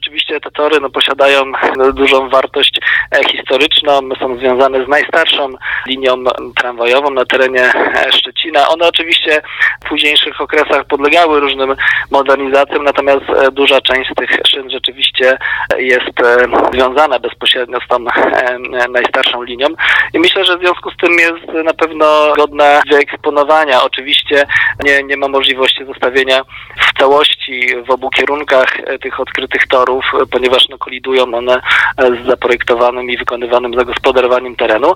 rzeczywiście te tory posiadają dużą wartość historyczną, są związane z najstarszą linią tramwajową na terenie Szczecina. One oczywiście w późniejszych okresach podlegały różnym modernizacjom, natomiast duża część z tych szyn rzeczywiście jest związana bezpośrednio z tą najstarszą linią i myślę, że w związku z tym jest na pewno godna wyeksponowania. Oczywiście nie ma możliwości zostawienia w całości w obu kierunkach tych odkrytych torów, ponieważ kolidują one z zaprojektowanym i wykonywanym zagospodarowaniem terenu.